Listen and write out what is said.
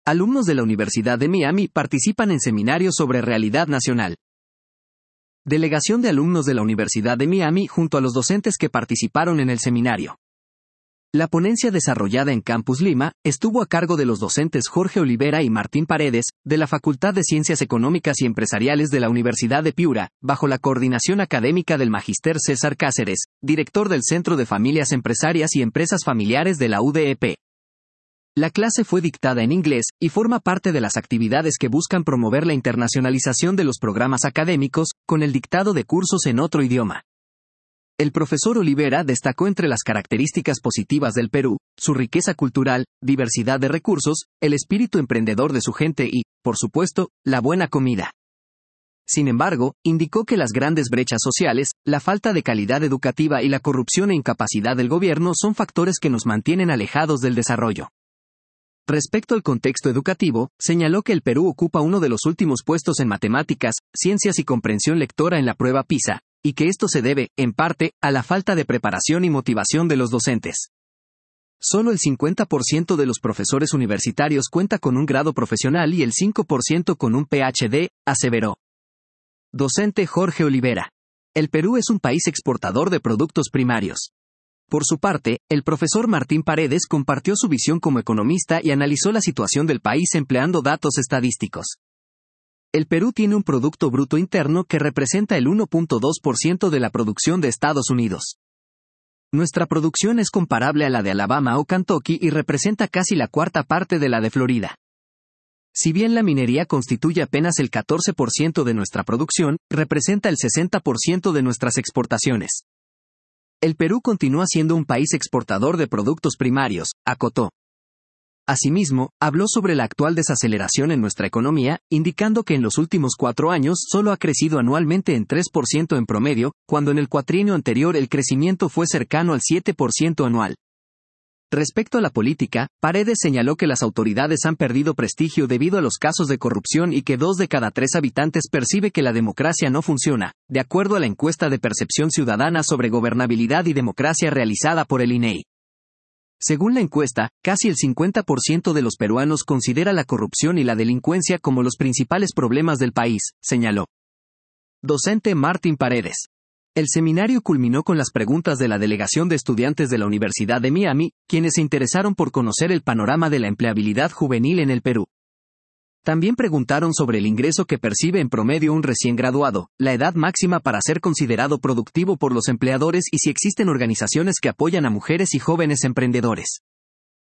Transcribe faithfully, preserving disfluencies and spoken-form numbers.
Alumnos de la Universidad de Miami participan en seminarios sobre realidad nacional. Delegación de alumnos de la Universidad de Miami junto a los docentes que participaron en el seminario. La ponencia desarrollada en Campus Lima estuvo a cargo de los docentes Jorge Olivera y Martín Paredes, de la Facultad de Ciencias Económicas y Empresariales de la Universidad de Piura, bajo la coordinación académica del Magíster César Cáceres, director del Centro de Familias Empresarias y Empresas Familiares de la U D E P. La clase fue dictada en inglés y forma parte de las actividades que buscan promover la internacionalización de los programas académicos, con el dictado de cursos en otro idioma. El profesor Olivera destacó entre las características positivas del Perú, su riqueza cultural, diversidad de recursos, el espíritu emprendedor de su gente y, por supuesto, la buena comida. Sin embargo, indicó que las grandes brechas sociales, la falta de calidad educativa y la corrupción e incapacidad del gobierno son factores que nos mantienen alejados del desarrollo. Respecto al contexto educativo, señaló que el Perú ocupa uno de los últimos puestos en matemáticas, ciencias y comprensión lectora en la prueba PISA, y que esto se debe, en parte, a la falta de preparación y motivación de los docentes. Solo el cincuenta por ciento de los profesores universitarios cuenta con un grado profesional y el cinco por ciento con un P H D, aseveró. Docente Jorge Olivera. El Perú es un país exportador de productos primarios. Por su parte, el profesor Martín Paredes compartió su visión como economista y analizó la situación del país empleando datos estadísticos. El Perú tiene un Producto Bruto Interno que representa el uno punto dos por ciento de la producción de Estados Unidos. Nuestra producción es comparable a la de Alabama o Kentucky y representa casi la cuarta parte de la de Florida. Si bien la minería constituye apenas el catorce por ciento de nuestra producción, representa el sesenta por ciento de nuestras exportaciones. El Perú continúa siendo un país exportador de productos primarios, acotó. Asimismo, habló sobre la actual desaceleración en nuestra economía, indicando que en los últimos cuatro años solo ha crecido anualmente en tres por ciento en promedio, cuando en el cuatrienio anterior el crecimiento fue cercano al siete por ciento anual. Respecto a la política, Paredes señaló que las autoridades han perdido prestigio debido a los casos de corrupción y que dos de cada tres habitantes percibe que la democracia no funciona, de acuerdo a la encuesta de percepción ciudadana sobre gobernabilidad y democracia realizada por el I N E I. Según la encuesta, casi el cincuenta por ciento de los peruanos considera la corrupción y la delincuencia como los principales problemas del país, señaló. Docente Martín Paredes. El seminario culminó con las preguntas de la delegación de estudiantes de la Universidad de Miami, quienes se interesaron por conocer el panorama de la empleabilidad juvenil en el Perú. También preguntaron sobre el ingreso que percibe en promedio un recién graduado, la edad máxima para ser considerado productivo por los empleadores y si existen organizaciones que apoyan a mujeres y jóvenes emprendedores.